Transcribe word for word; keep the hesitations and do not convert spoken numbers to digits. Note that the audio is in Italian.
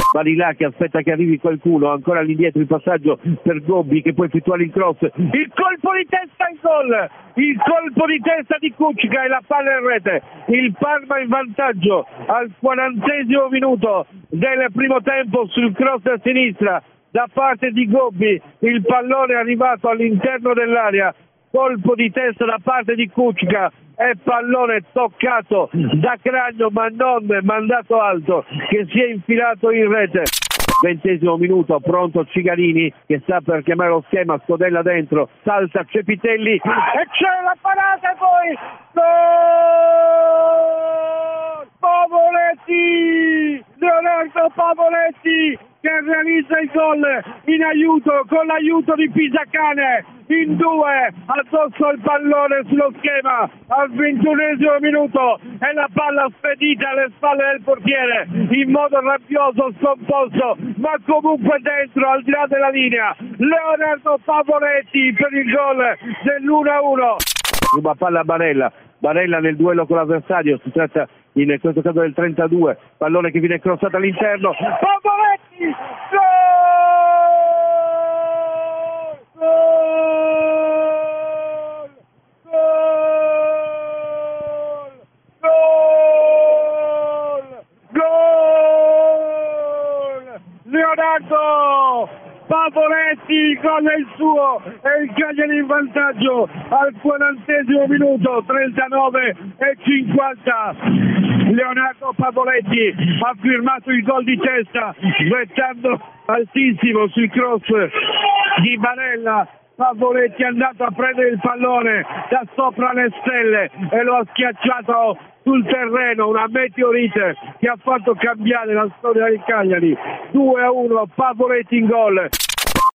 Barilà che aspetta che arrivi qualcuno, ancora all'indietro il passaggio per Gobbi che può effettuare il cross, il colpo di testa in gol, il colpo di testa di Kučka e la palla in rete, il Parma in vantaggio al quarantesimo minuto del primo tempo sul cross a sinistra da parte di Gobbi, il pallone è arrivato all'interno dell'area, colpo di testa da parte di Kučka e pallone toccato da Cragno ma non mandato alto che si è infilato in rete. Ventesimo minuto, pronto Cigarini che sta per chiamare lo schema, Scodella dentro, salta Cepitelli e c'è la parata e poi gol! Pavoletti! Leonardo Pavoletti che realizza il gol in aiuto con l'aiuto di Pisacane in due addosso al pallone sullo schema al ventunesimo minuto e la palla spedita alle spalle del portiere in modo rabbioso, scomposto ma comunque dentro al di là della linea. Leonardo Pavoletti per il gol dell'uno a uno. Ruba palla a Barella, Barella nel duello con l'avversario, si tratta in questo caso del trentadue, pallone che viene crossato all'interno, Pavoletti, gol! Gol! Gol! Gol! Gol! Leonardo Pavoletti, gol è il suo e il Cagliari in vantaggio al quarantesimo minuto, trentanove e cinquanta. Leonardo Pavoletti ha firmato il gol di testa svettando altissimo sul cross di Barella. Pavoletti è andato a prendere il pallone da sopra le stelle e lo ha schiacciato sul terreno, una meteorite che ha fatto cambiare la storia del Cagliari. due a uno, Pavoletti in gol.